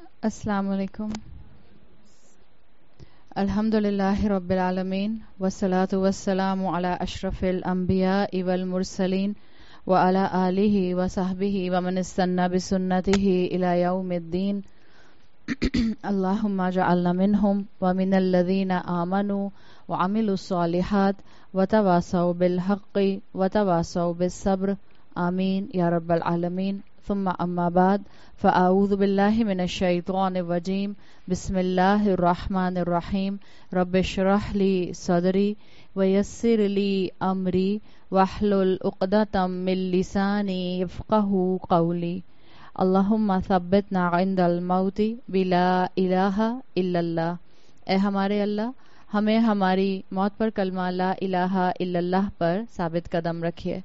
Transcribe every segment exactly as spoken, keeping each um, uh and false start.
السلام علیکم. الحمدللہ رب العالمین والصلاة والسلام علی اشرف الانبیاء والمرسلین وعلی آلہ وصحبہ ومن استنى بسنتہ الی یوم الدین. اللہم اجعلنا منہم ومن الذین آمنوا وعملوا الصالحات وتواصوا بالحق وتواصوا بالصبر. آمین یا رب العالمین. ثم اما بعد فاعوذ باللہ من الشیطان الرجیم. بسم اللہ الرحمن الرحیم. رب اشرح لی صدری ویسر لی امری واحلل عقدۃ من لسانی یفقہوا قولی. اللہم ثبتنا عند الموت بلا الہ الا اللہ. اے ہمارے اللہ، ہمیں ہماری موت پر کلمہ لا الہ الا اللہ پر ثابت قدم رکھیے.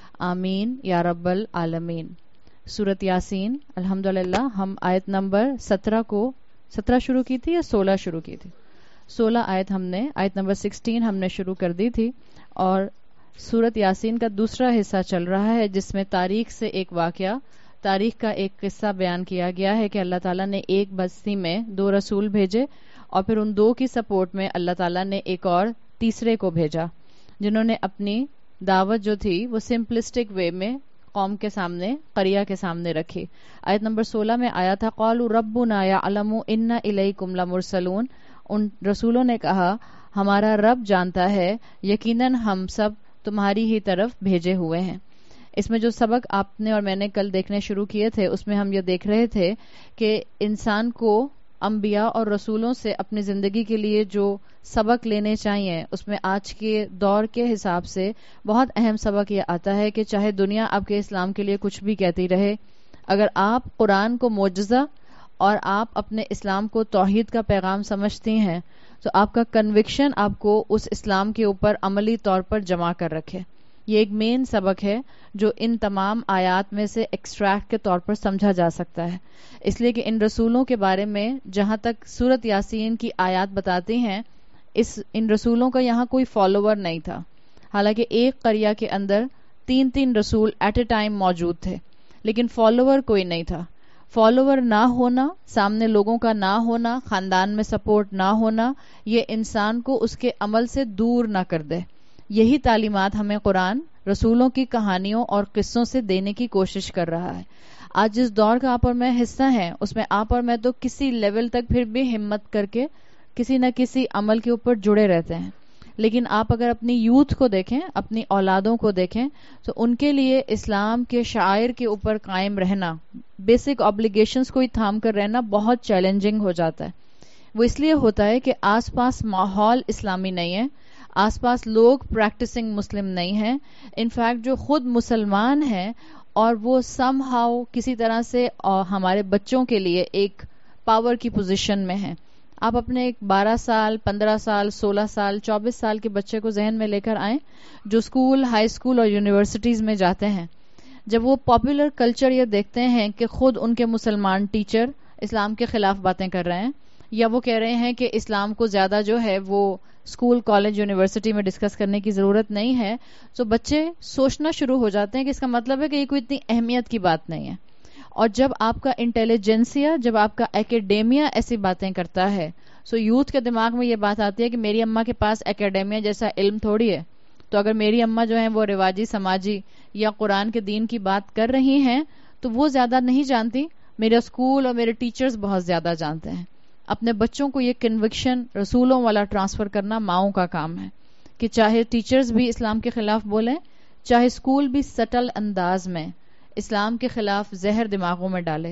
آمین یا رب العالمین. سورۃ یاسین. الحمدللہ ہم آیت نمبر سترہ کو سترہ شروع کی تھی یا سولہ شروع کی تھی؟ سولہ آیت ہم نے آیت نمبر سکسٹین ہم نے شروع کر دی تھی، اور سورۃ یاسین کا دوسرا حصہ چل رہا ہے جس میں تاریخ سے ایک واقعہ، تاریخ کا ایک قصہ بیان کیا گیا ہے کہ اللہ تعالیٰ نے ایک بستی میں دو رسول بھیجے، اور پھر ان دو کی سپورٹ میں اللہ تعالیٰ نے ایک اور تیسرے کو بھیجا جنہوں نے اپنی دعوت جو تھی وہ سمپلسٹک وے میں قوم کے سامنے، قریہ کے سامنے رکھی. آیت نمبر سولہ میں آیا تھا قالوا ربنا یعلم انا الیکم لمرسلون. ان رسولوں نے کہا ہمارا رب جانتا ہے یقیناً ہم سب تمہاری ہی طرف بھیجے ہوئے ہیں. اس میں جو سبق آپ نے اور میں نے کل دیکھنے شروع کیے تھے اس میں ہم یہ دیکھ رہے تھے کہ انسان کو انبیاء اور رسولوں سے اپنی زندگی کے لیے جو سبق لینے چاہیے اس میں آج کے دور کے حساب سے بہت اہم سبق یہ آتا ہے کہ چاہے دنیا آپ کے اسلام کے لیے کچھ بھی کہتی رہے، اگر آپ قرآن کو معجزہ اور آپ اپنے اسلام کو توحید کا پیغام سمجھتی ہیں تو آپ کا کنوکشن آپ کو اس اسلام کے اوپر عملی طور پر جمع کر رکھے. یہ ایک مین سبق ہے جو ان تمام آیات میں سے ایکسٹریکٹ کے طور پر سمجھا جا سکتا ہے، اس لیے کہ ان رسولوں کے بارے میں جہاں تک سورۃ یاسین کی آیات بتاتی ہیں اس ان رسولوں کا یہاں کوئی فالوور نہیں تھا. حالانکہ ایک قریہ کے اندر تین تین رسول ایٹ اے ٹائم موجود تھے، لیکن فالوور کوئی نہیں تھا. فالوور نہ ہونا، سامنے لوگوں کا نہ ہونا، خاندان میں سپورٹ نہ ہونا، یہ انسان کو اس کے عمل سے دور نہ کر دے. یہی تعلیمات ہمیں قرآن رسولوں کی کہانیوں اور قصوں سے دینے کی کوشش کر رہا ہے. آج جس دور کا آپ اور میں حصہ ہیں اس میں آپ اور میں تو کسی لیول تک پھر بھی ہمت کر کے کسی نہ کسی عمل کے اوپر جڑے رہتے ہیں، لیکن آپ اگر اپنی یوتھ کو دیکھیں، اپنی اولادوں کو دیکھیں تو ان کے لیے اسلام کے شعائر کے اوپر قائم رہنا، بیسک آبلیگیشنز کو ہی تھام کر رہنا بہت چیلنجنگ ہو جاتا ہے. وہ اس لیے ہوتا ہے کہ آس پاس ماحول اسلامی نہیں ہے، آس پاس لوگ پریکٹسنگ مسلم نہیں ہیں. انفیکٹ جو خود مسلمان ہیں اور وہ سم ہاؤ کسی طرح سے ہمارے بچوں کے لیے ایک پاور کی پوزیشن میں ہیں. آپ اپنے ایک بارہ سال، پندرہ سال، سولہ سال، چوبیس سال کے بچے کو ذہن میں لے کر آئیں جو اسکول، ہائی اسکول اور یونیورسٹیز میں جاتے ہیں. جب وہ پاپولر کلچر یہ دیکھتے ہیں کہ خود ان کے مسلمان ٹیچر اسلام کے خلاف باتیں کر رہے ہیں، یا وہ کہہ رہے ہیں کہ اسلام کو زیادہ جو ہے وہ اسکول، کالج، یونیورسٹی میں ڈسکس کرنے کی ضرورت نہیں ہے، تو بچے سوچنا شروع ہو جاتے ہیں کہ اس کا مطلب ہے کہ یہ کوئی اتنی اہمیت کی بات نہیں ہے. اور جب آپ کا انٹیلیجنسیا، جب آپ کا ایکیڈیمیا ایسی باتیں کرتا ہے، سو یوتھ کے دماغ میں یہ بات آتی ہے کہ میری اماں کے پاس ایکیڈیمیا جیسا علم تھوڑی ہے، تو اگر میری اماں جو ہیں وہ رواجی، سماجی یا قرآن کے دین کی بات کر رہی ہیں تو وہ زیادہ نہیں جانتی، میرا اسکول اور میرے ٹیچرز بہت زیادہ جانتے ہیں. اپنے بچوں کو یہ کنوکشن رسولوں والا ٹرانسفر کرنا ماؤں کا کام ہے کہ چاہے ٹیچرز بھی اسلام کے خلاف بولیں، چاہے اسکول بھی سٹل انداز میں اسلام کے خلاف زہر دماغوں میں ڈالے.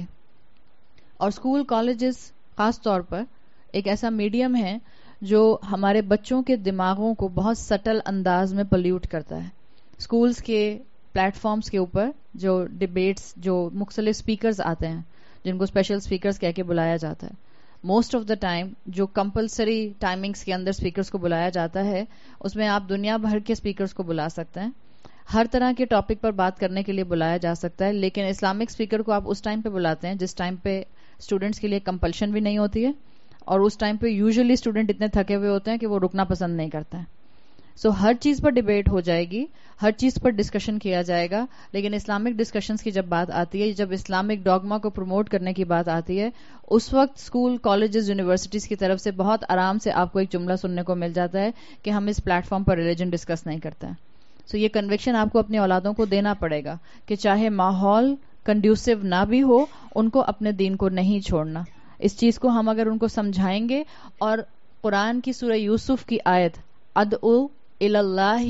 اور اسکول، کالجز خاص طور پر ایک ایسا میڈیم ہے جو ہمارے بچوں کے دماغوں کو بہت سٹل انداز میں پلیوٹ کرتا ہے. اسکولز کے پلیٹ فارمز کے اوپر جو ڈیبیٹس، جو مختلف سپیکرز آتے ہیں جن کو اسپیشل سپیکرز کہہ کے بلایا جاتا ہے، موسٹ آف دا ٹائم جو کمپلسری ٹائمنگز کے اندر سپیکرز کو بلایا جاتا ہے اس میں آپ دنیا بھر کے سپیکرز کو بلا سکتے ہیں، ہر طرح کے ٹاپک پر بات کرنے کے لیے بلایا جا سکتا ہے. لیکن اسلامک سپیکر کو آپ اس ٹائم پہ بلاتے ہیں جس ٹائم پہ اسٹوڈنٹس کے لیے کمپلشن بھی نہیں ہوتی ہے، اور اس ٹائم پہ یوزلی اسٹوڈنٹ اتنے تھکے ہوئے ہوتے ہیں کہ وہ رکنا پسند نہیں کرتے ہیں. سو so, ہر چیز پر ڈیبیٹ ہو جائے گی, ہر چیز پر ڈسکشن کیا جائے گا, لیکن اسلامک ڈسکشنز کی جب بات آتی ہے, جب اسلامک ڈاگما کو پروموٹ کرنے کی بات آتی ہے, اس وقت اسکول, کالجز, یونیورسٹیز کی طرف سے بہت آرام سے آپ کو ایک جملہ سننے کو مل جاتا ہے کہ ہم اس پلیٹ فارم پر ریلیجن ڈسکس نہیں کرتے ہیں. سو so, یہ کنوکشن آپ کو اپنی اولادوں کو دینا پڑے گا کہ چاہے ماحول کنڈیوسو نہ بھی ہو, ان کو اپنے دین کو نہیں چھوڑنا. اس چیز کو ہم اگر ان کو سمجھائیں گے, اور قرآن کی سورہ یوسف کی آیت ادعو الاللہ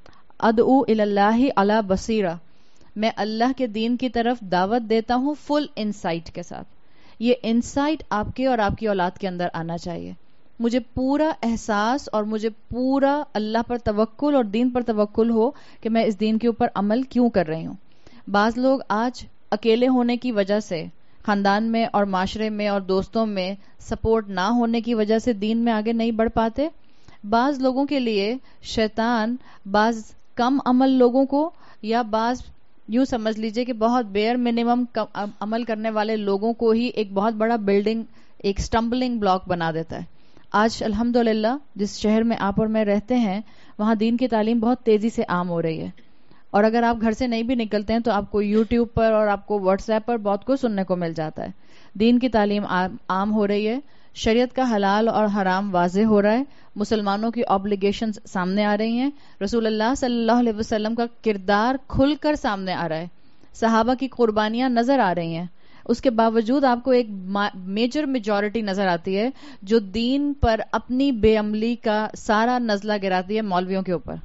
ادعو الاللہ علی بصیرہ, میں اللہ کے دین کی طرف دعوت دیتا ہوں فل انسائٹ کے ساتھ. یہ انسائٹ آپ کے اور آپ کی اولاد کے اندر آنا چاہیے. مجھے پورا احساس اور مجھے پورا اللہ پر توکل اور دین پر توکل ہو کہ میں اس دین کے اوپر عمل کیوں کر رہی ہوں. بعض لوگ آج اکیلے ہونے کی وجہ سے, خاندان میں اور معاشرے میں اور دوستوں میں سپورٹ نہ ہونے کی وجہ سے دین میں آگے نہیں بڑھ پاتے. بعض لوگوں کے لیے شیطان بعض کم عمل لوگوں کو, یا بعض یوں سمجھ لیجئے کہ بہت بیئر منیمم عمل کرنے والے لوگوں کو ہی ایک بہت بڑا بلڈنگ, ایک سٹمبلنگ بلاک بنا دیتا ہے. آج الحمدللہ جس شہر میں آپ اور میں رہتے ہیں, وہاں دین کی تعلیم بہت تیزی سے عام ہو رہی ہے, اور اگر آپ گھر سے نہیں بھی نکلتے ہیں تو آپ کو یوٹیوب پر اور آپ کو واٹس ایپ پر بہت کچھ سننے کو مل جاتا ہے. دین کی تعلیم عام ہو رہی ہے, شریعت کا حلال اور حرام واضح ہو رہا ہے, مسلمانوں کی آبلیگیشنز سامنے آ رہی ہیں, رسول اللہ صلی اللہ علیہ وسلم کا کردار کھل کر سامنے آ رہا ہے, صحابہ کی قربانیاں نظر آ رہی ہیں. اس کے باوجود آپ کو ایک میجر میجورٹی نظر آتی ہے جو دین پر اپنی بے عملی کا سارا نزلہ گراتی ہے مولویوں کے اوپر.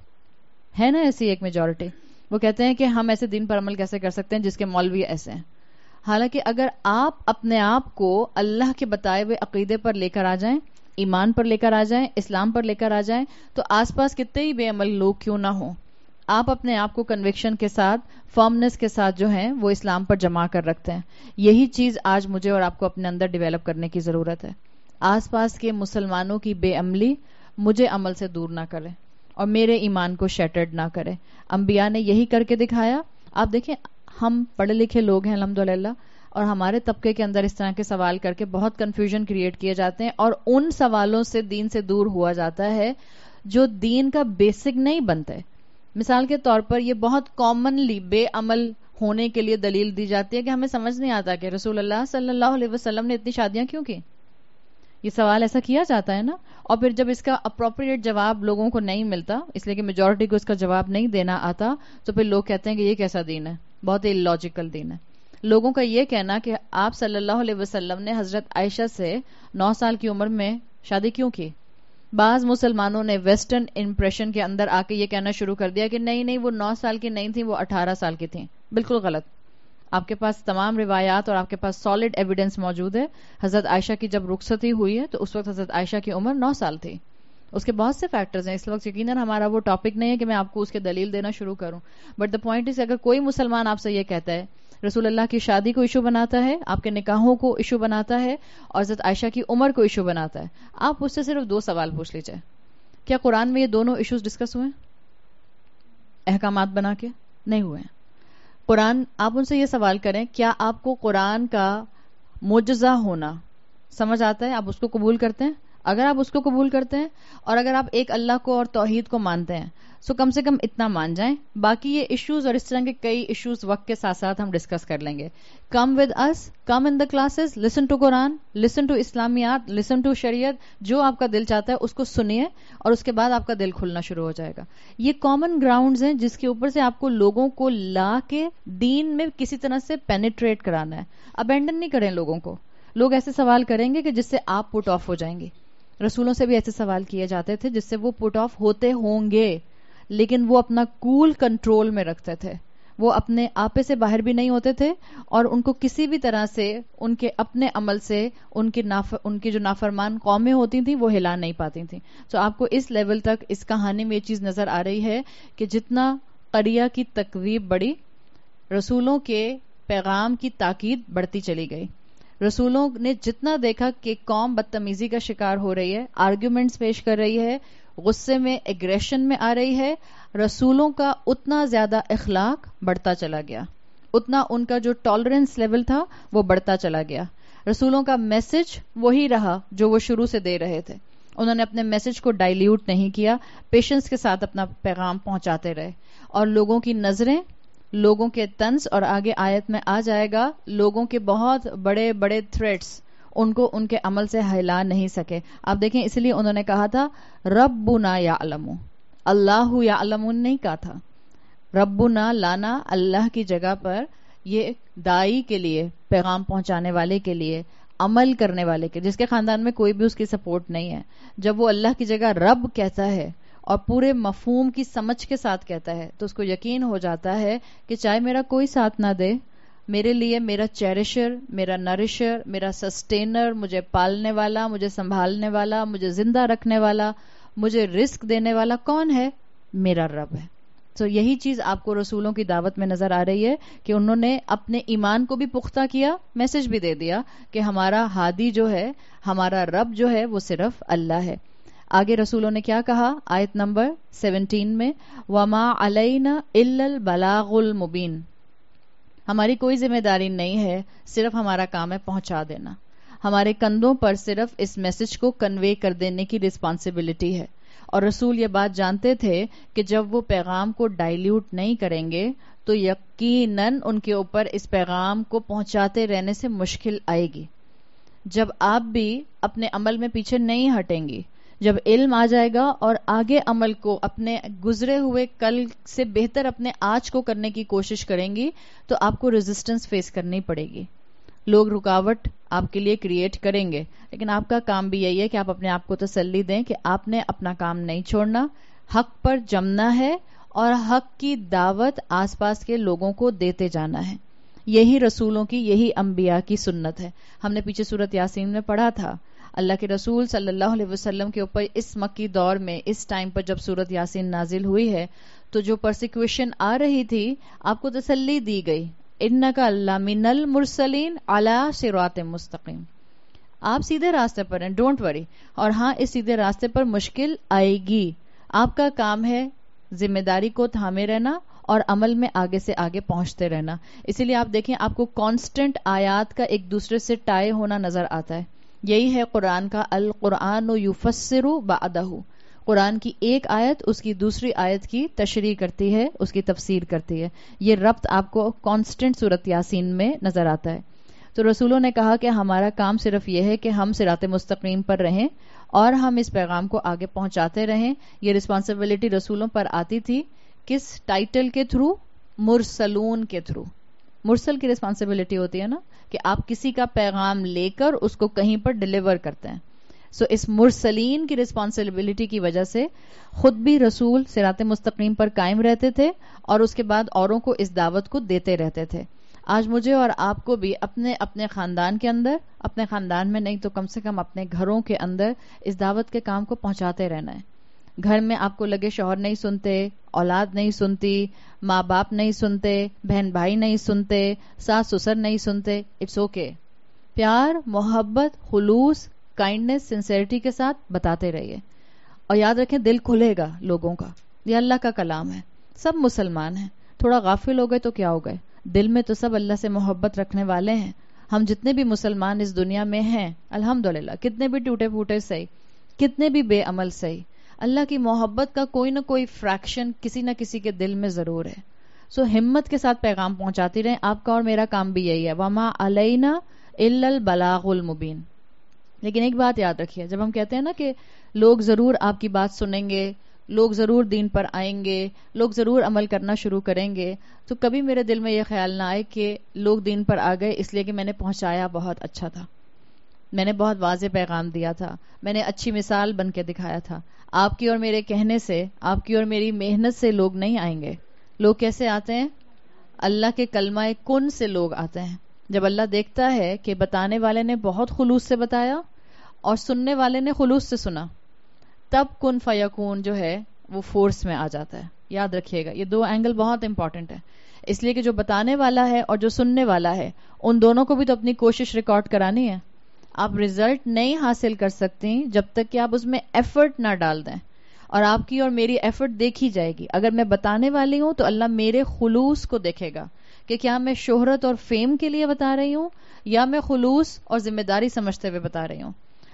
ہے نا ایسی ایک میجورٹی, وہ کہتے ہیں کہ ہم ایسے دین پر عمل کیسے کر سکتے ہیں جس کے مولوی ایسے ہیں. حالانکہ اگر آپ اپنے آپ کو اللہ کے بتائے ہوئے عقیدے پر لے کر آ جائیں, ایمان پر لے کر آ جائیں, اسلام پر لے کر آ جائیں, تو آس پاس کتنے ہی بے عمل لوگ کیوں نہ ہوں, آپ اپنے آپ کو کنوکشن کے ساتھ, فرمنس کے ساتھ جو ہیں وہ اسلام پر جمع کر رکھتے ہیں. یہی چیز آج مجھے اور آپ کو اپنے اندر ڈیولپ کرنے کی ضرورت ہے. آس پاس کے مسلمانوں کی بے عملی مجھے عمل سے دور نہ کرے اور میرے ایمان کو شیٹرڈ نہ کرے. انبیاء نے یہی کر کے دکھایا. آپ دیکھیں, ہم پڑھے لکھے لوگ ہیں الحمدللہ, اور ہمارے طبقے کے اندر اس طرح کے سوال کر کے بہت کنفیوژن کریٹ کیے جاتے ہیں, اور ان سوالوں سے دین سے دور ہوا جاتا ہے جو دین کا بیسک نہیں بنتے. مثال کے طور پر یہ بہت کامنلی بے عمل ہونے کے لیے دلیل دی جاتی ہے کہ ہمیں سمجھ نہیں آتا کہ رسول اللہ صلی اللہ علیہ وسلم نے اتنی شادیاں کیوں کی. یہ سوال ایسا کیا جاتا ہے نا, اور پھر جب اس کا اپروپریٹ جواب لوگوں کو نہیں ملتا, اس لیے کہ میجورٹی کو اس کا جواب نہیں دینا آتا, تو پھر لوگ کہتے ہیں کہ یہ کیسا دین ہے, بہت ہی لاجیکل دین ہے. لوگوں کا یہ کہنا کہ آپ صلی اللہ علیہ وسلم نے حضرت عائشہ سے نو سال کی عمر میں شادی کیوں کی. بعض مسلمانوں نے ویسٹرن امپریشن کے اندر آ کے یہ کہنا شروع کر دیا کہ نہیں نہیں وہ نو سال کی نہیں تھیں, وہ اٹھارہ سال کی تھیں. بالکل غلط. آپ کے پاس تمام روایات اور آپ کے پاس سالڈ ایویڈنس موجود ہے. حضرت عائشہ کی جب رخصتی ہوئی ہے تو اس وقت حضرت عائشہ کی عمر نو سال تھی. اس کے بہت سے فیکٹرز ہیں, اس وقت یقیناً ہمارا وہ ٹاپک نہیں ہے کہ میں آپ کو اس کے دلیل دینا شروع کروں, بٹ دا پوائنٹ از, اگر کوئی مسلمان آپ سے یہ کہتا ہے رسول اللہ کی شادی کو ایشو بناتا ہے, آپ کے نکاحوں کو ایشو بناتا ہے, اور حضرت عائشہ کی عمر کو ایشو بناتا ہے, آپ اس سے صرف دو سوال پوچھ لیجئے, کیا قرآن میں یہ دونوں ایشوز ڈسکس ہوئے, احکامات بنا کے نہیں ہوئے ہیں. قرآن, آپ ان سے یہ سوال کریں کیا آپ کو قرآن کا معجزہ ہونا سمجھ آتا ہے, آپ اس کو قبول کرتے ہیں؟ اگر آپ اس کو قبول کرتے ہیں اور اگر آپ ایک اللہ کو اور توحید کو مانتے ہیں, سو کم سے کم اتنا مان جائیں. باقی یہ ایشوز اور اس طرح کے کئی ایشوز وقت کے ساتھ ساتھ ہم ڈسکس کر لیں گے. Come with us, come in the classes, listen to Quran, listen to Islamiyat, listen to Shariat, جو آپ کا دل چاہتا ہے اس کو سنیے, اور اس کے بعد آپ کا دل کھلنا شروع ہو جائے گا. یہ کامن گراؤنڈز ہیں جس کے اوپر سے آپ کو لوگوں کو لا کے دین میں کسی طرح سے پینیٹریٹ کرانا ہے. ابینڈن نہیں کریں لوگوں کو. لوگ ایسے سوال کریں گے کہ جس سے آپ پٹ آف ہو جائیں گے. رسولوں سے بھی ایسے سوال کیے جاتے تھے جس سے وہ پٹ آف ہوتے ہوں گے, لیکن وہ اپنا کول کنٹرول میں رکھتے تھے. وہ اپنے آپے سے باہر بھی نہیں ہوتے تھے, اور ان کو کسی بھی طرح سے ان کے اپنے عمل سے ان کی ناف, ان کی جو نافرمان قومیں ہوتی تھیں وہ ہلا نہیں پاتی تھیں. تو آپ کو اس لیول تک اس کہانی میں یہ چیز نظر آ رہی ہے کہ جتنا قریہ کی تکذیب بڑھی, رسولوں کے پیغام کی تاکید بڑھتی چلی گئی. رسولوں نے جتنا دیکھا کہ قوم بدتمیزی کا شکار ہو رہی ہے, آرگیومنٹس پیش کر رہی ہے, غصے میں, ایگریشن میں آ رہی ہے, رسولوں کا اتنا زیادہ اخلاق بڑھتا چلا گیا, اتنا ان کا جو ٹالرنس لیول تھا وہ بڑھتا چلا گیا. رسولوں کا میسج وہی رہا جو وہ شروع سے دے رہے تھے, انہوں نے اپنے میسج کو ڈائلیوٹ نہیں کیا، پیشنس کے ساتھ اپنا پیغام پہنچاتے رہے. اور لوگوں کی نظریں، لوگوں کے طنز، اور آگے آیت میں آ جائے گا لوگوں کے بہت بڑے بڑے تھریٹس ان کو ان کے عمل سے ہلا نہیں سکے. آپ دیکھیں اس لیے انہوں نے کہا تھا ربنا یعلم، اللہ یعلم نہیں کہا تھا. ربنا لانا اللہ کی جگہ پر یہ دائی کے لیے، پیغام پہنچانے والے کے لیے، عمل کرنے والے کے، جس کے خاندان میں کوئی بھی اس کی سپورٹ نہیں ہے، جب وہ اللہ کی جگہ رب کہتا ہے اور پورے مفہوم کی سمجھ کے ساتھ کہتا ہے تو اس کو یقین ہو جاتا ہے کہ چاہے میرا کوئی ساتھ نہ دے، میرے لیے میرا چیریشر، میرا نرشر، میرا سسٹینر، مجھے پالنے والا، مجھے سنبھالنے والا، مجھے زندہ رکھنے والا، مجھے رزق دینے والا کون ہے؟ میرا رب ہے. تو so یہی چیز آپ کو رسولوں کی دعوت میں نظر آ رہی ہے کہ انہوں نے اپنے ایمان کو بھی پختہ کیا، میسج بھی دے دیا کہ ہمارا ہادی جو ہے، ہمارا رب جو ہے وہ صرف اللہ ہے. آگے رسولوں نے کیا کہا آیت نمبر سیونٹین میں، وَمَا عَلَيْنَا إِلَّا الْبَلَاغُ الْمُبِينُ، ہماری کوئی ذمہ داری نہیں ہے، صرف ہمارا کام ہے پہنچا دینا. ہمارے کندھوں پر صرف اس میسج کو کنوے کر دینے کی رسپانسبلٹی ہے. اور رسول یہ بات جانتے تھے کہ جب وہ پیغام کو ڈائلیوٹ نہیں کریں گے تو یقیناً ان کے اوپر اس پیغام کو پہنچاتے رہنے سے مشکل آئے گی. جب آپ بھی اپنے عمل میں پیچھے نہیں ہٹیں گی، جب علم آ جائے گا اور آگے عمل کو اپنے گزرے ہوئے کل سے بہتر اپنے آج کو کرنے کی کوشش کریں گی تو آپ کو ریزسٹنس فیس کرنی پڑے گی. لوگ رکاوٹ آپ کے لیے کریٹ کریں گے، لیکن آپ کا کام بھی یہی ہے کہ آپ اپنے آپ کو تسلی دیں کہ آپ نے اپنا کام نہیں چھوڑنا، حق پر جمنا ہے اور حق کی دعوت آس پاس کے لوگوں کو دیتے جانا ہے. یہی رسولوں کی، یہی انبیاء کی سنت ہے. ہم نے پیچھے سورت یاسین میں پڑھا تھا اللہ کے رسول صلی اللہ علیہ وسلم کے اوپر اس مکی دور میں، اس ٹائم پر جب سورت یاسین نازل ہوئی ہے تو جو پرسیکیوشن آ رہی تھی آپ کو تسلی دی گئی، انکا لمن المرسلین علی صراط مستقیم، آپ سیدھے راستے پر ہیں، ڈونٹ وری. اور ہاں اس سیدھے راستے پر مشکل آئے گی، آپ کا کام ہے ذمہ داری کو تھامے رہنا اور عمل میں آگے سے آگے پہنچتے رہنا. اسی لیے آپ دیکھیں آپ کو کانسٹنٹ آیات کا ایک دوسرے سے ٹائے ہونا نظر آتا ہے. یہی ہے قرآن کا القرآن یفسر بعدہ، قرآن کی ایک آیت اس کی دوسری آیت کی تشریح کرتی ہے، اس کی تفسیر کرتی ہے. یہ ربط آپ کو کانسٹنٹ سورت یاسین میں نظر آتا ہے. تو رسولوں نے کہا کہ ہمارا کام صرف یہ ہے کہ ہم صراط مستقیم پر رہیں اور ہم اس پیغام کو آگے پہنچاتے رہیں. یہ رسپانسبلٹی رسولوں پر آتی تھی کس ٹائٹل کے تھرو؟ مرسلون کے تھرو. مرسل کی رسپانسبلٹی ہوتی ہے نا کہ آپ کسی کا پیغام لے کر اس کو کہیں پر ڈیلیور کرتے ہیں. سو so, اس مرسلین کی رسپانسبلٹی کی وجہ سے خود بھی رسول صراط مستقیم پر قائم رہتے تھے اور اس کے بعد اوروں کو اس دعوت کو دیتے رہتے تھے. آج مجھے اور آپ کو بھی اپنے اپنے خاندان کے اندر، اپنے خاندان میں نہیں تو کم سے کم اپنے گھروں کے اندر اس دعوت کے کام کو پہنچاتے رہنا ہے. گھر میں آپ کو لگے شوہر نہیں سنتے، اولاد نہیں سنتی، ماں باپ نہیں سنتے، بہن بھائی نہیں سنتے، ساس سسر نہیں سنتے، اٹس اوکے. پیار، محبت، خلوص، کائنڈنس، سنسیئرٹی کے ساتھ بتاتے رہیے. اور یاد رکھیں دل کھلے گا لوگوں کا. یہ اللہ کا کلام ہے. سب مسلمان ہیں، تھوڑا غافل ہو گئے تو کیا ہو گئے، دل میں تو سب اللہ سے محبت رکھنے والے ہیں. ہم جتنے بھی مسلمان اس دنیا میں ہیں الحمدللہ، کتنے بھی ٹوٹے پھوٹے صحیح، کتنے بھی بے عمل صحیح، اللہ کی محبت کا کوئی نہ کوئی فریکشن کسی نہ کسی کے دل میں ضرور ہے. سو ہمت کے ساتھ پیغام پہنچاتی رہیں. آپ کا اور میرا کام بھی یہی ہے، وما علینا الا البلاغ المبین. لیکن ایک بات یاد رکھیے، جب ہم کہتے ہیں نا کہ لوگ ضرور آپ کی بات سنیں گے، لوگ ضرور دین پر آئیں گے، لوگ ضرور عمل کرنا شروع کریں گے، تو کبھی میرے دل میں یہ خیال نہ آئے کہ لوگ دین پر آ گئے اس لیے کہ میں نے پہنچایا بہت اچھا تھا، میں نے بہت واضح پیغام دیا تھا، میں نے اچھی مثال بن کے دکھایا تھا. آپ کی اور میرے کہنے سے، آپ کی اور میری محنت سے لوگ نہیں آئیں گے. لوگ کیسے آتے ہیں؟ اللہ کے کلمہ کن سے لوگ آتے ہیں. جب اللہ دیکھتا ہے کہ بتانے والے نے بہت خلوص سے بتایا اور سننے والے نے خلوص سے سنا، تب کن فیکون جو ہے وہ فورس میں آ جاتا ہے. یاد رکھیے گا یہ دو اینگل بہت امپورٹنٹ ہے، اس لیے کہ جو بتانے والا ہے اور جو سننے والا ہے ان دونوں کو بھی تو اپنی کوشش ریکارڈ کرانی ہے. آپ ریزلٹ نہیں حاصل کر سکتی جب تک کہ آپ اس میں ایفرٹ نہ ڈال دیں، اور آپ کی اور میری ایفرٹ دیکھی جائے گی. اگر میں بتانے والی ہوں تو اللہ میرے خلوص کو دیکھے گا کہ کیا میں شہرت اور فیم کے لیے بتا رہی ہوں یا میں خلوص اور ذمہ داری سمجھتے ہوئے بتا رہی ہوں.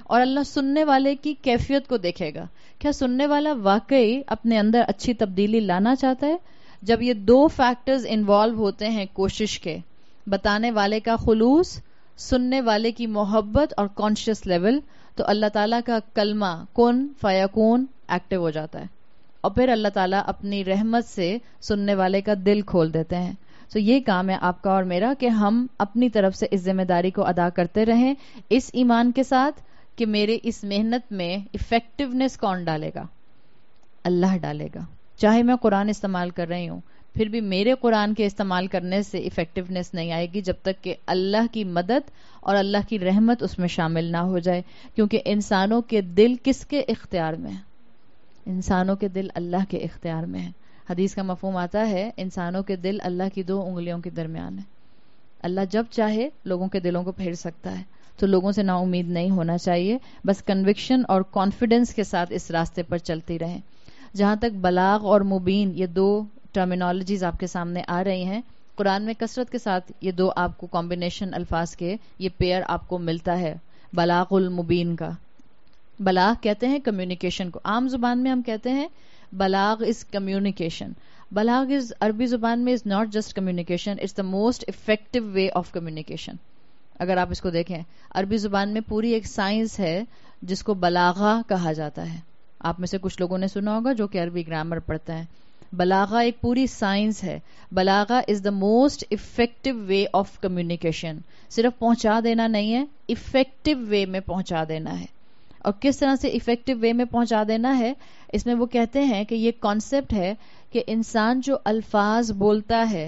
اور اللہ سننے والے کی کیفیت کو دیکھے گا. کیا سننے والا واقعی اپنے اندر اچھی تبدیلی لانا چاہتا ہے؟ جب یہ دو فیکٹرز انوالو ہوتے ہیں کوشش کے، بتانے والے کا خلوص، سننے والے کی محبت اور کانشیس لیول، تو اللہ تعالیٰ کا کلمہ کن فیکون ایکٹیو ہو جاتا ہے، اور پھر اللہ تعالیٰ اپنی رحمت سے سننے والے کا دل کھول دیتے ہیں. تو یہ کام ہے آپ کا اور میرا کہ ہم اپنی طرف سے اس ذمہ داری کو ادا کرتے رہیں، اس ایمان کے ساتھ کہ میرے اس محنت میں افیکٹونیس کون ڈالے گا؟ اللہ ڈالے گا. چاہے میں قرآن استعمال کر رہی ہوں، پھر بھی میرے قرآن کے استعمال کرنے سے افیکٹونیس نہیں آئے گی جب تک کہ اللہ کی مدد اور اللہ کی رحمت اس میں شامل نہ ہو جائے. کیونکہ انسانوں کے دل کس کے اختیار میں ہے؟ انسانوں کے دل اللہ کے اختیار میں ہے. حدیث کا مفہوم آتا ہے انسانوں کے دل اللہ کی دو انگلیوں کے درمیان ہے. اللہ جب چاہے لوگوں کے دلوں کو پھیر سکتا ہے. تو لوگوں سے نا امید نہیں ہونا چاہیے، بس کنوکشن اور کانفیڈنس کے ساتھ اس راستے پر چلتی رہیں. جہاں تک بلاغ اور مبین، یہ دو ٹرمینالوجیز آپ کے سامنے آ رہی ہیں، قرآن میں کثرت کے ساتھ یہ دو آپ کو کمبینیشن الفاظ کے یہ پیئر آپ کو ملتا ہے. بلاغ المبین کا، بلاغ کہتے ہیں کمیونیکیشن کو، عام زبان میں ہم کہتے ہیں بلاغ از کمیونیکیشن. بلاغ از عربی زبان میں is not just communication, it's the most effective way of communication. اگر آپ اس کو دیکھیں، عربی زبان میں پوری ایک سائنس ہے جس کو بلاغہ کہا جاتا ہے. آپ میں سے کچھ لوگوں نے سنا ہوگا جو کہ عربی گرامر پڑھتے ہیں. بلاغہ ایک پوری سائنس ہے. بلاغہ is the most effective way of communication. صرف پہنچا دینا نہیں ہے، افیکٹو وے میں پہنچا دینا ہے. اور کس طرح سے افیکٹو وے میں پہنچا دینا ہے، اس میں وہ کہتے ہیں کہ یہ کانسیپٹ ہے کہ انسان جو الفاظ بولتا ہے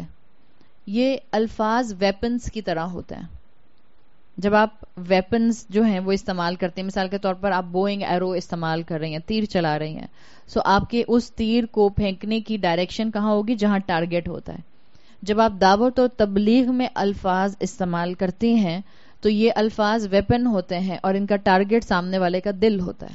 یہ الفاظ ویپنز کی طرح ہوتے ہیں. جب آپ ویپنز جو ہیں وہ استعمال کرتے ہیں، مثال کے طور پر آپ بوئنگ ایرو استعمال کر رہی ہیں، تیر چلا رہی ہیں، سو آپ کے اس تیر کو پھینکنے کی ڈائریکشن کہاں ہوگی؟ جہاں ٹارگٹ ہوتا ہے. جب آپ دعوت و تبلیغ میں الفاظ استعمال کرتی ہیں تو یہ الفاظ ویپن ہوتے ہیں اور ان کا ٹارگٹ سامنے والے کا دل ہوتا ہے.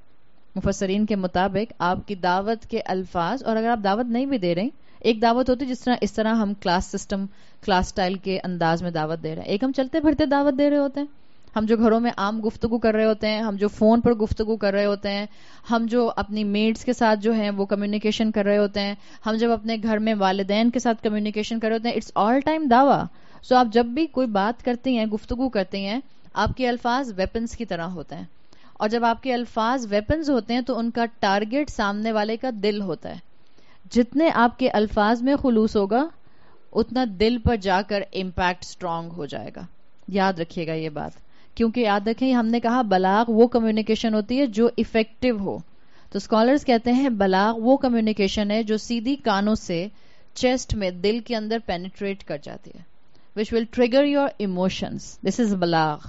مفسرین کے مطابق آپ کی دعوت کے الفاظ، اور اگر آپ دعوت نہیں بھی دے رہے، ایک دعوت ہوتی جس طرح اس طرح ہم کلاس سسٹم کلاس سٹائل کے انداز میں دعوت دے رہے ہیں، ایک ہم چلتے پھرتے دعوت دے رہے ہوتے ہیں، ہم جو گھروں میں عام گفتگو کر رہے ہوتے ہیں، ہم جو فون پر گفتگو کر رہے ہوتے ہیں، ہم جو اپنی میٹس کے ساتھ جو ہیں وہ کمیونیکیشن کر رہے ہوتے ہیں، ہم جب اپنے گھر میں والدین کے ساتھ کمیونیکیشن کر رہے ہوتے ہیں، اٹس آل ٹائم دعویٰ. سو آپ جب بھی کوئی بات کرتے ہیں، گفتگو کرتے ہیں، آپ کے الفاظ ویپنز کی طرح ہوتے ہیں. اور جب آپ کے الفاظ ویپنز ہوتے ہیں تو ان کا ٹارگٹ سامنے والے کا دل ہوتا ہے. جتنے آپ کے الفاظ میں خلوص ہوگا اتنا دل پر جا کر امپیکٹ سٹرونگ ہو جائے گا. یاد رکھیے گا یہ بات، کیونکہ یاد رکھیں ہم نے کہا بلاغ وہ کمیونیکیشن ہوتی ہے جو افیکٹو ہو. تو اسکالرز کہتے ہیں بلاغ وہ کمیونیکیشن ہے جو سیدھی کانوں سے چیسٹ میں، دل کے اندر پینیٹریٹ کر جاتی ہے، which will trigger your emotions. This is بلاغ.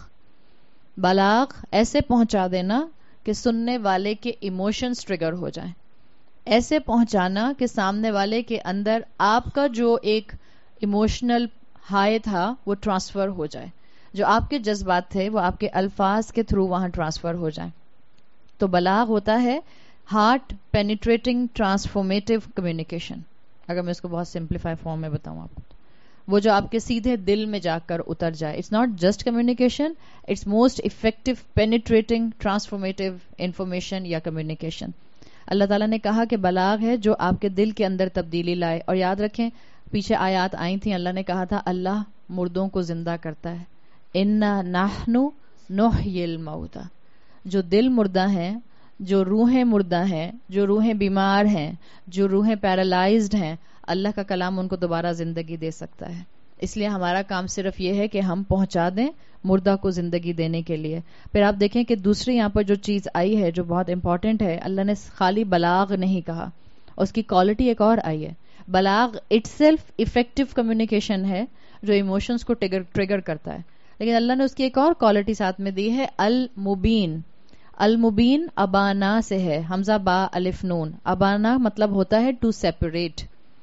بلاغ ایسے پہنچا دینا کہ سننے والے کے ایموشنز ٹریگر ہو جائیں، ایسے پہنچانا کہ سامنے والے کے اندر آپ کا جو ایک ایموشنل ہائی تھا وہ ٹرانسفر ہو جائے، جو آپ کے جذبات تھے وہ آپ کے الفاظ کے تھرو وہاں ٹرانسفر ہو جائیں. تو بلاغ ہوتا ہے ہارٹ پینیٹریٹنگ ٹرانسفارمیٹیو کمیونیکیشن. اگر میں اس کو بہت سمپلیفائی فارم میں بتاؤں آپ کو، وہ جو آپ کے سیدھے دل میں جا کر اتر جائے. It's not just communication, it's most effective penetrating transformative information یا کمیونیکیشن. اللہ تعالیٰ نے کہا کہ بلاغ ہے جو آپ کے دل کے اندر تبدیلی لائے. اور یاد رکھیں پیچھے آیات آئی تھیں، اللہ نے کہا تھا اللہ مردوں کو زندہ کرتا ہے. انا نحن نحیی الموتى. جو دل مردہ ہیں، جو روحیں مردہ ہیں، جو روحیں بیمار ہیں، جو روحیں پیرالائزڈ ہیں، اللہ کا کلام ان کو دوبارہ زندگی دے سکتا ہے. اس لیے ہمارا کام صرف یہ ہے کہ ہم پہنچا دیں مردہ کو زندگی دینے کے لیے. پھر آپ دیکھیں کہ دوسری یہاں پر جو چیز آئی ہے جو بہت امپورٹنٹ ہے، اللہ نے خالی بلاغ نہیں کہا، اس کی کوالٹی ایک اور آئی ہے. بلاغ اٹ سیلف افیکٹو کمیونیکیشن ہے جو ایموشنز کو ٹریگر کرتا ہے، لیکن اللہ نے اس کی ایک اور کوالٹی ساتھ میں دی ہے، المبین. المبین ابانا سے ہے، حمزہ با الف نون. ابانا مطلب ہوتا ہے ٹو سیپریٹ،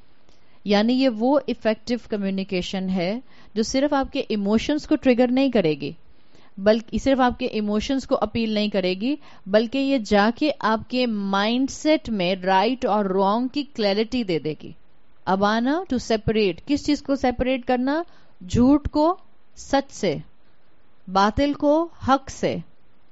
یعنی یہ وہ افیکٹو کمیونیکیشن ہے جو صرف آپ کے ایموشنز کو ٹریگر نہیں کرے گی، بلکہ صرف آپ کے ایموشنز کو اپیل نہیں کرے گی، بلکہ یہ جا کے آپ کے مائنڈ سیٹ میں رائٹ اور رانگ کی کلیئرٹی دے دے گی. ابانا ٹو سیپریٹ، کس چیز کو سیپریٹ کرنا؟ جھوٹ کو سچ سے، باطل کو حق سے،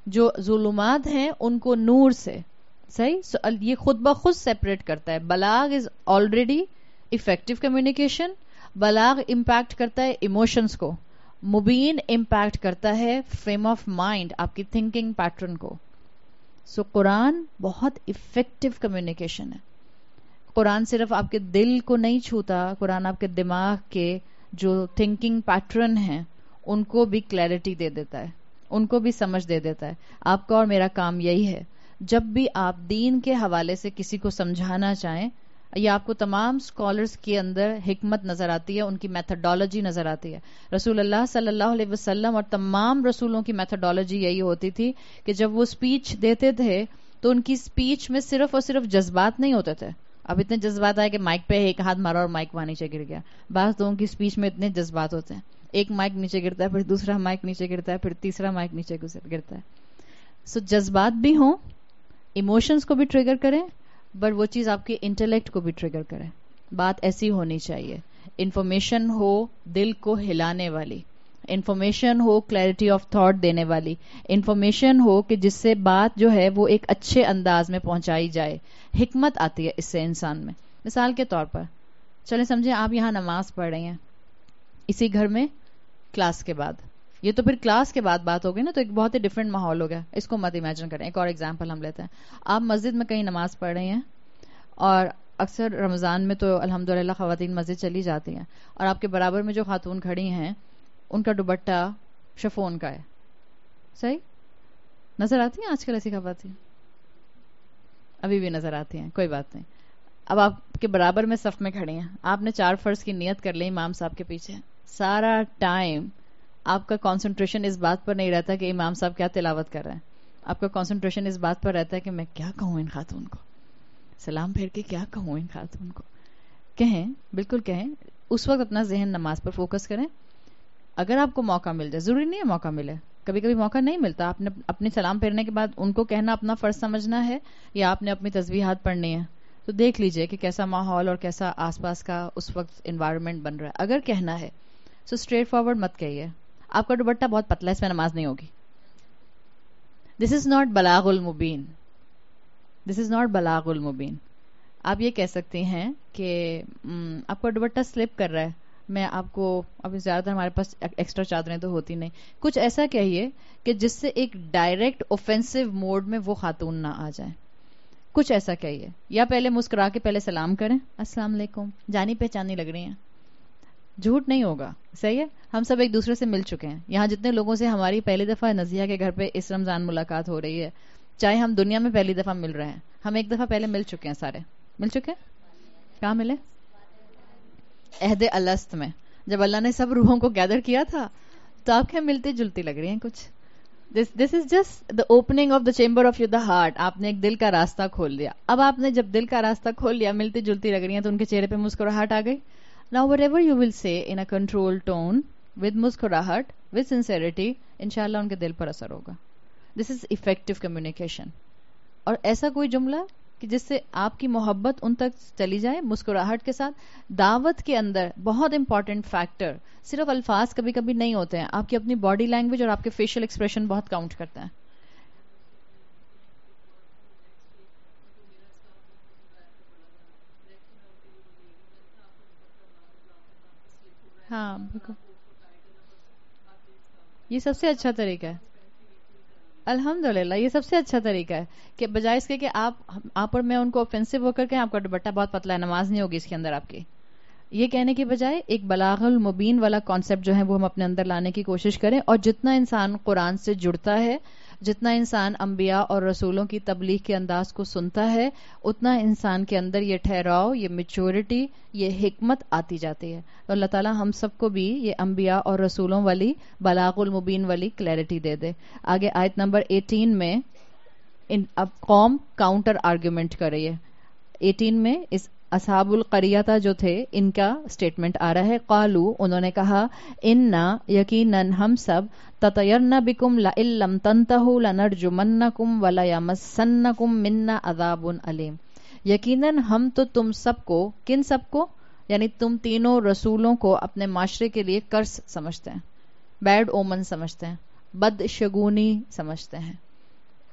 جو ظلمات ہیں ان کو نور سے. صحیح. so, یہ خود بخود سیپریٹ کرتا ہے. بلاغ از آلریڈی افیکٹو کمیونیکیشن. بلاغ امپیکٹ کرتا ہے ایموشنز کو. مبین امپیکٹ کرتا ہے فریم آف مائنڈ, آپ کی تھنکنگ پیٹرن کو. سو so, قرآن بہت افیکٹو کمیونیکیشن ہے. قرآن صرف آپ کے دل کو نہیں چھوتا, قرآن آپ کے دماغ کے جو تھنکنگ پیٹرن ہیں ان کو بھی کلیئرٹی دے دیتا ہے, ان کو بھی سمجھ دے دیتا ہے. آپ کا اور میرا کام یہی ہے, جب بھی آپ دین کے حوالے سے کسی کو سمجھانا چاہیں, یہ آپ کو تمام اسکالرس کے اندر حکمت نظر آتی ہے, ان کی میتھڈالوجی نظر آتی ہے. رسول اللہ صلی اللہ علیہ وسلم اور تمام رسولوں کی میتھڈالوجی یہی ہوتی تھی کہ جب وہ اسپیچ دیتے تھے تو ان کی اسپیچ میں صرف اور صرف جذبات نہیں ہوتے تھے. اب اتنے جذبات آئے کہ مائک پہ ایک ہاتھ مارا اور مائک وہاں نیچے گر گیا. بعض لوگوں کی اسپیچ میں اتنے جذبات ہوتے ہیں, ایک مائک نیچے گرتا ہے, پھر دوسرا مائک نیچے گرتا ہے, پھر تیسرا مائک نیچے گرتا ہے. سو جذبات بھی ہوں, ایموشنز کو بھی ٹریگر کریں, بٹ وہ چیز آپ کے انٹلیکٹ کو بھی ٹریگر کرے. بات ایسی ہونی چاہیے, انفارمیشن ہو دل کو ہلانے والی, انفارمیشن ہو کلیئرٹی آف تھاٹ دینے والی, انفارمیشن ہو کہ جس سے بات جو ہے وہ ایک اچھے انداز میں پہنچائی جائے. حکمت آتی ہے اس سے انسان میں. مثال کے طور پر چلیں سمجھیں آپ یہاں نماز پڑھ رہی ہیں اسی گھر میں کلاس کے بعد. یہ تو پھر کلاس کے بعد بات ہو گئی نا, تو ایک بہت ہی ڈفرینٹ ماحول ہو گیا. اس کو مت امیجن کریں. ایک اور ایگزامپل ہم لیتے ہیں. آپ مسجد میں کہیں نماز پڑھ رہی ہیں, اور اکثر رمضان میں تو الحمدللہ خواتین مسجد چلی جاتی ہیں, اور آپ کے برابر میں جو خاتون کھڑی ہیں ان کا دوپٹہ شفون کا ہے. صحیح نظر آتی ہیں آج کل ایسی خواتین؟ ابھی بھی نظر آتی ہیں, کوئی بات نہیں. اب آپ کے برابر میں صف میں کھڑی ہیں, آپ نے چار فرض کی نیت کر لی امام صاحب کے پیچھے. سارا ٹائم آپ کا کانسنٹریشن اس بات پر نہیں رہتا کہ امام صاحب کیا تلاوت کر رہے ہیں. آپ کا کانسنٹریشن اس بات پر رہتا ہے کہ میں کیا کہوں ان خاتون کو, سلام پھیر کے کیا کہوں ان خاتون کو. کہیں, بالکل کہیں. اس وقت اپنا ذہن نماز پر فوکس کریں. اگر آپ کو موقع مل جائے, ضروری نہیں ہے موقع ملے, کبھی کبھی موقع نہیں ملتا, آپ نے اپنی سلام پھیرنے کے بعد ان کو کہنا اپنا فرض سمجھنا ہے, یا آپ نے اپنی تسبیحات پڑھنی ہے, تو دیکھ لیجئے کہ کیسا ماحول اور کیسا آس پاس کا اس وقت انوائرمنٹ بن رہا ہے. اگر کہنا ہے سو اسٹریٹ فارورڈ مت کہیے آپ کا دوپٹہ بہت پتلا ہے, اس میں نماز نہیں ہوگی. دس از ناٹ بلاغ المبین, دس از ناٹ بلاغ المبین. آپ یہ کہہ سکتے ہیں کہ آپ کا دوپٹہ سلپ کر رہا ہے, میں آپ کو, ابھی زیادہ تر ہمارے پاس ایکسٹرا چادریں تو ہوتی نہیں, کچھ ایسا کہیے کہ جس سے ایک ڈائریکٹ اوفینسو موڈ میں وہ خاتون نہ آ جائیں. کچھ ایسا کہیے, یا پہلے مسکرا کے پہلے سلام کریں, السلام علیکم, جانی پہچانی لگ رہی ہیں. جھوٹ نہیں ہوگا, صحیح ہے. ہم سب ایک دوسرے سے مل چکے ہیں. یہاں جتنے لوگوں سے ہماری پہلی دفعہ نزیہ کے گھر پہ اس رمضان ملاقات ہو رہی ہے, چاہے ہم دنیا میں پہلی دفعہ مل رہے ہیں, ہم ایک دفعہ پہلے مل چکے ہیں, سارے مل چکے ہیں. کہاں ملے؟ عہد الست میں, جب اللہ نے سب روحوں کو گیدر کیا تھا, تو آپ کیا ملتی جلتی لگ رہی ہیں کچھ. This this is just the opening of the chamber of the heart. آپ نے ایک دل کا راستہ کھول دیا. اب آپ نے جب دل کا راستہ کھول لیا, ملتی جلتی لگ رہی ہیں, تو ان کے چہرے پہ مسکراہٹ آ گئی. Now whatever you will say in a controlled tone, with مسکراہٹ, with sincerity, انشاءاللہ ان کے دل پر اثر ہوگا. This is effective communication. اور ایسا کوئی جملہ کہ جس سے آپ کی محبت ان تک چلی جائے مسکراہٹ کے ساتھ. دعوت کے اندر بہت امپورٹنٹ فیکٹر صرف الفاظ کبھی کبھی نہیں ہوتے ہیں, آپ کی اپنی باڈی لینگویج اور آپ کے فیشل ایکسپریشن بہت کاؤنٹ کرتے ہیں. ہاں بالکل, یہ سب سے اچھا طریقہ ہے. الحمدللہ یہ سب سے اچھا طریقہ ہے کہ بجائے اس کے کہ آپ آپ اور میں ان کو اوفینسو ہو کر کے آپ کا دوپٹہ بہت پتلا ہے, نماز نہیں ہوگی اس کے اندر آپ کی, یہ کہنے کی بجائے ایک بلاغ المبین والا کانسیپٹ جو ہے وہ ہم اپنے اندر لانے کی کوشش کریں. اور جتنا انسان قرآن سے جڑتا ہے, جتنا انسان انبیاء اور رسولوں کی تبلیغ کے انداز کو سنتا ہے, اتنا انسان کے اندر یہ ٹھہراؤ, یہ میچورٹی, یہ حکمت آتی جاتی ہے. تو اللہ تعالیٰ ہم سب کو بھی یہ انبیاء اور رسولوں والی بلاغ المبین والی کلیئرٹی دے دے. آگے آیت نمبر ایٹین میں ان اب قوم کاؤنٹر آرگیومنٹ کر رہی ہے. ایٹین میں اس اصحاب القریہ جو تھے ان کا سٹیٹمنٹ آ رہا ہے. قالو, انہوں نے کہا, انا, یقیناً ہم سب, تطیرنا بکم لئن لم تنتہوا لنرجمنکم ولیمسنکم منا عذاب علیم. یقیناً ہم تو تم سب کو, کن سب کو, یعنی تم تینوں رسولوں کو اپنے معاشرے کے لیے کرس سمجھتے ہیں, بیڈ اومن سمجھتے ہیں, بد شگونی سمجھتے ہیں.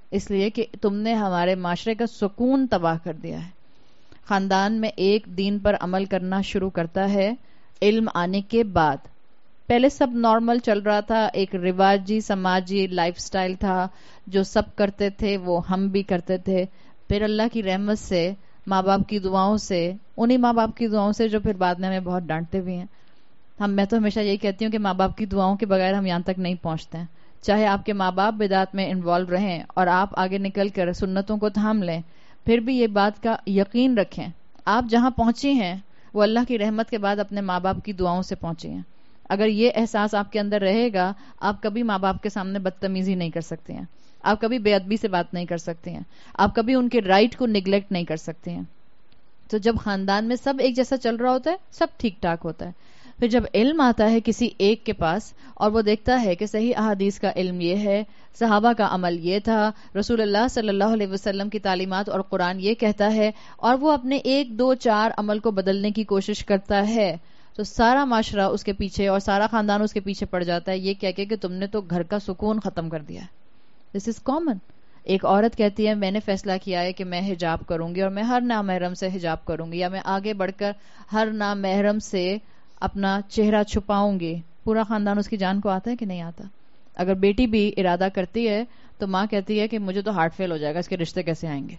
اس لیے کہ تم نے ہمارے معاشرے کا سکون تباہ کر دیا ہے. خاندان میں ایک دین پر عمل کرنا شروع کرتا ہے علم آنے کے بعد. پہلے سب نارمل چل رہا تھا, ایک رواجی سماجی لائف سٹائل تھا, جو سب کرتے تھے وہ ہم بھی کرتے تھے. پھر اللہ کی رحمت سے, ماں باپ کی دعاؤں سے, انہی ماں باپ کی دعاؤں سے جو پھر بعد میں ہمیں بہت ڈانٹتے بھی ہیں. ہم میں تو ہمیشہ یہی کہتی ہوں کہ ماں باپ کی دعاؤں کے بغیر ہم یہاں تک نہیں پہنچتے ہیں. چاہے آپ کے ماں باپ بدعت میں انوالو رہیں اور آپ آگے نکل کر سنتوں کو تھام لیں, پھر بھی یہ بات کا یقین رکھیں آپ جہاں پہنچی ہیں وہ اللہ کی رحمت کے بعد اپنے ماں باپ کی دعاؤں سے پہنچی ہیں. اگر یہ احساس آپ کے اندر رہے گا, آپ کبھی ماں باپ کے سامنے بدتمیزی نہیں کر سکتے ہیں, آپ کبھی بے ادبی سے بات نہیں کر سکتے ہیں, آپ کبھی ان کے رائٹ کو نگلیکٹ نہیں کر سکتے ہیں. تو جب خاندان میں سب ایک جیسا چل رہا ہوتا ہے سب ٹھیک ٹھاک ہوتا ہے. پھر جب علم آتا ہے کسی ایک کے پاس اور وہ دیکھتا ہے کہ صحیح احادیث کا علم یہ ہے, صحابہ کا عمل یہ تھا, رسول اللہ صلی اللہ علیہ وسلم کی تعلیمات اور قرآن یہ کہتا ہے, اور وہ اپنے ایک دو چار عمل کو بدلنے کی کوشش کرتا ہے, تو سارا معاشرہ اس کے پیچھے اور سارا خاندان اس کے پیچھے پڑ جاتا ہے, یہ کہہ کے کہ تم نے تو گھر کا سکون ختم کر دیا ہے. This is common. ایک عورت کہتی ہے میں نے فیصلہ کیا ہے کہ میں حجاب کروں گی اور میں ہر نامحرم سے حجاب کروں گی, یا میں آگے بڑھ کر ہر نامحرم سے اپنا چہرہ چھپاؤں گی. پورا خاندان اس کی جان کو آتا ہے کہ نہیں آتا؟ اگر بیٹی بھی ارادہ کرتی ہے تو ماں کہتی ہے کہ مجھے تو ہارٹ فیل ہو جائے گا, اس کے رشتے کیسے آئیں گے؟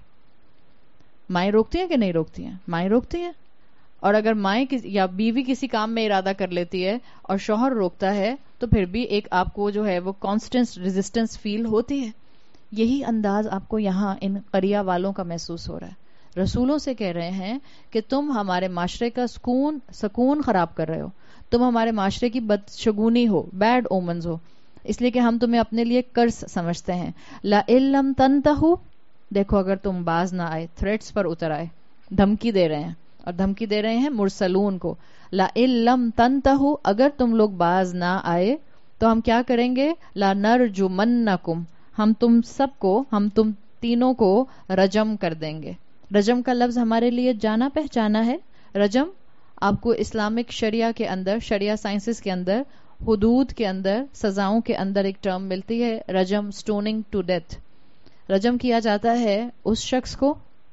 مائیں روکتی ہیں کہ نہیں روکتی ہیں؟ مائیں روکتی ہیں. اور اگر مائیں یا بیوی کسی کام میں ارادہ کر لیتی ہے اور شوہر روکتا ہے تو پھر بھی ایک آپ کو جو ہے وہ کانسٹنٹ ریزسٹنس فیل ہوتی ہے. یہی انداز آپ کو یہاں ان قریہ والوں کا محسوس ہو رہا ہے. رسولوں سے کہہ رہے ہیں کہ تم ہمارے معاشرے کا سکون سکون خراب کر رہے ہو, تم ہمارے معاشرے کی بدشگونی ہو, بیڈ اومنز ہو, اس لیے کہ ہم تمہیں اپنے لیے قرض سمجھتے ہیں. لا علم تنتہو, دیکھو اگر تم باز نہ آئے, تھریٹس پر اتر آئے, دھمکی دے رہے ہیں, اور دھمکی دے رہے ہیں مرسلون کو. لا علم تنتہو, اگر تم لوگ باز نہ آئے تو ہم کیا کریں گے؟ لا نرجمنکم, ہم تم سب کو, ہم تم تینوں کو رجم کر دیں گے. رجم کا لفظ ہمارے لیے جانا پہچانا ہے. رجم آپ کو اسلامک شریعہ کے اندر, شریعہ سائنسز کے اندر, حدود کے اندر, سزاؤں کے اندر ایک ٹرم ملتی ہے, رجم, سٹوننگ ٹو ڈیتھ. رجم کیا جاتا ہے اس شخص کو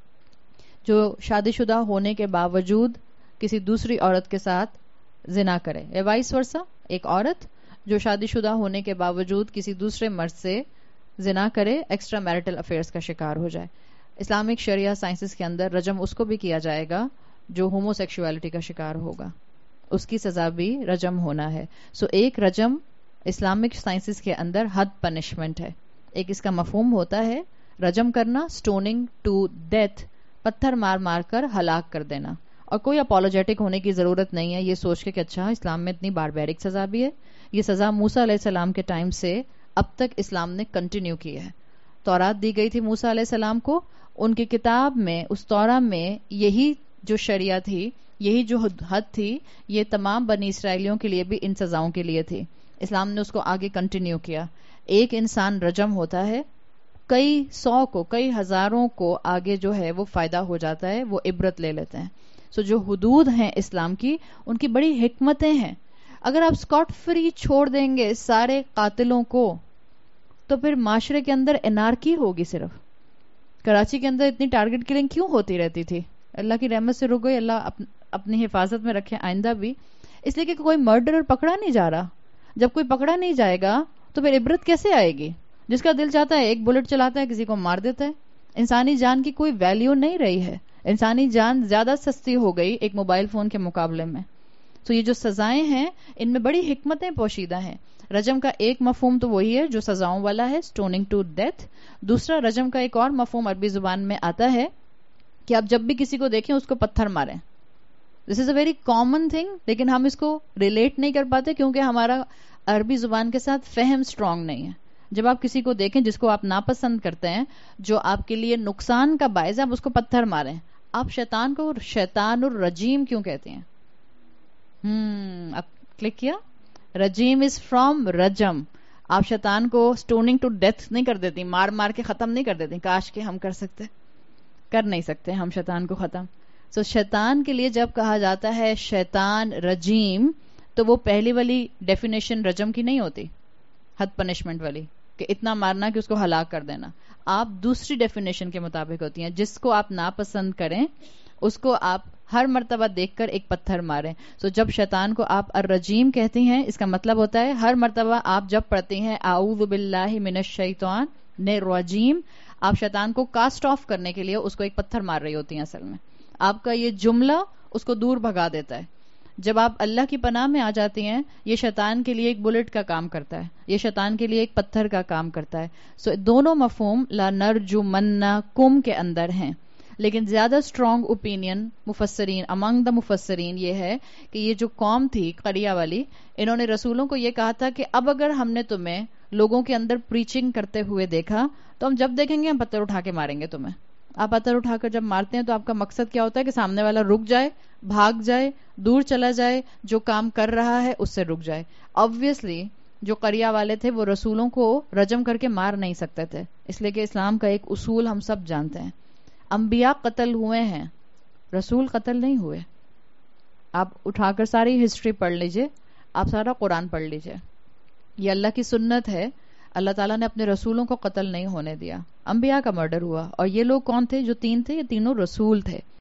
جو شادی شدہ ہونے کے باوجود کسی دوسری عورت کے ساتھ زنا کرے, یا وائس ورسا, ایک عورت جو شادی شدہ ہونے کے باوجود کسی دوسرے مرد سے زنا کرے, ایکسٹرا میرٹل افیئرز کا شکار ہو جائے. اسلامک شریعہ سائنسز کے اندر رجم اس کو بھی کیا جائے گا جو ہومو سیکشوالٹی کا شکار ہوگا, اس کی سزا بھی رجم ہونا ہے. سو so, ایک رجم اسلامک سائنسز کے اندر حد پنشمنٹ ہے. ایک اس کا مفہوم ہوتا ہے رجم کرنا, سٹوننگ ٹو ڈیتھ, پتھر مار مار کر ہلاک کر دینا. اور کوئی اپولوجیٹک ہونے کی ضرورت نہیں ہے یہ سوچ کے کہ اچھا اسلام میں اتنی باربیرک سزا بھی ہے. یہ سزا موسیٰ علیہ السلام کے ٹائم سے اب تک اسلام نے کنٹینیو کی ہے. تورات دی گئی تھی موسیٰ علیہ السلام کو, ان کی کتاب میں, اس تورا میں یہی جو شریعہ تھی, یہی جو حد تھی, یہ تمام بنی اسرائیلیوں کے لیے بھی ان سزاؤں کے لیے تھی. اسلام نے اس کو آگے کنٹینیو کیا. ایک انسان رجم ہوتا ہے, کئی سو کو, کئی ہزاروں کو آگے جو ہے وہ فائدہ ہو جاتا ہے, وہ عبرت لے لیتے ہیں. سو جو حدود ہیں اسلام کی, ان کی بڑی حکمتیں ہیں. اگر آپ اسکاٹ فری چھوڑ دیں گے سارے قاتلوں کو تو پھر معاشرے کے اندر انارکی ہوگی. صرف کراچی کے اندر اتنی ٹارگٹ کلنگ کیوں ہوتی رہتی تھی؟ اللہ کی رحمت سے رک گئی, اللہ اپنی حفاظت میں رکھے آئندہ بھی. اس لیے کہ کوئی مرڈرر پکڑا نہیں جا رہا. جب کوئی پکڑا نہیں جائے گا تو پھر عبرت کیسے آئے گی؟ جس کا دل چاہتا ہے ایک بلٹ چلاتا ہے, کسی کو مار دیتا ہے. انسانی جان کی کوئی ویلیو نہیں رہی ہے. انسانی جان زیادہ سستی ہو گئی ایک موبائل فون کے مقابلے میں. تو یہ جو سزائیں ہیں ان میں بڑی حکمتیں پوشیدہ ہیں. رجم کا ایک مفہوم تو وہی ہے جو سزاؤں والا ہے, سٹوننگ ٹو ڈیتھ. دوسرا رجم کا ایک اور مفہوم عربی زبان میں آتا ہے کہ آپ جب بھی کسی کو دیکھیں اس کو پتھر ماریں. This is a very common thing, لیکن ہم اس کو ریلیٹ نہیں کر پاتے کیونکہ ہمارا عربی زبان کے ساتھ فہم سٹرونگ نہیں ہے. جب آپ کسی کو دیکھیں جس کو آپ ناپسند کرتے ہیں, جو آپ کے لیے نقصان کا باعث ہے, آپ اس کو پتھر ماریں. آپ شیطان کو شیطان الرجیم کیوں کہتے ہیں؟ ہم آپ کلک کیا, رجیم از فرام رجم. آپ شیطان کو سٹوننگ ٹو ڈیتھ نہیں کر دیتی, مار مار کے ختم نہیں کر دیتی. کاش کہ ہم کر سکتے, کر نہیں سکتے ہم شیطان کو ختم. سو so, شیطان کے لیے جب کہا جاتا ہے شیطان رجیم, تو وہ پہلی والی ڈیفینیشن رجم کی نہیں ہوتی, حد پنشمنٹ والی. کہ اتنا مارنا کہ اس کو ہلاک کر دینا. آپ دوسری ڈیفینیشن کے مطابق ہوتی ہیں. جس کو آپ ناپسند کریں اس کو آپ ہر مرتبہ دیکھ کر ایک پتھر ماریں. سو so جب شیطان کو آپ الرجیم کہتی ہیں اس کا مطلب ہوتا ہے ہر مرتبہ آپ جب پڑھتی ہیں اعوذ باللہ من الشیطان الرجیم, آپ شیطان کو کاسٹ آف کرنے کے لیے اس کو ایک پتھر مار رہی ہوتی ہیں. اصل میں آپ کا یہ جملہ اس کو دور بھگا دیتا ہے. جب آپ اللہ کی پناہ میں آ جاتی ہیں یہ شیطان کے لیے ایک بلٹ کا کام کرتا ہے, یہ شیطان کے لیے ایک پتھر کا کام کرتا ہے. سو so دونوں مفہوم لا نرجمنکم کے اندر ہیں. لیکن زیادہ اسٹرانگ اوپینین مفسرین امنگ دا مفسرین یہ ہے کہ یہ جو قوم تھی قریہ والی, انہوں نے رسولوں کو یہ کہا تھا کہ اب اگر ہم نے تمہیں لوگوں کے اندر پریچنگ کرتے ہوئے دیکھا تو ہم جب دیکھیں گے ہم پتھر اٹھا کے ماریں گے تمہیں. آپ پتھر اٹھا کر جب مارتے ہیں تو آپ کا مقصد کیا ہوتا ہے کہ سامنے والا رک جائے, بھاگ جائے, دور چلا جائے, جو کام کر رہا ہے اس سے رک جائے. آبویسلی جو قریہ والے تھے وہ رسولوں کو رجم کر کے مار نہیں سکتے تھے, اس لیے کہ اسلام کا ایک اصول ہم سب جانتے ہیں, انبیاء قتل ہوئے ہیں, رسول قتل نہیں ہوئے. آپ اٹھا کر ساری ہسٹری پڑھ لیجئے, آپ سارا قرآن پڑھ لیجئے, یہ اللہ کی سنت ہے. اللہ تعالیٰ نے اپنے رسولوں کو قتل نہیں ہونے دیا, انبیاء کا مرڈر ہوا. اور یہ لوگ کون تھے جو تین تھے؟ یہ تینوں رسول تھے.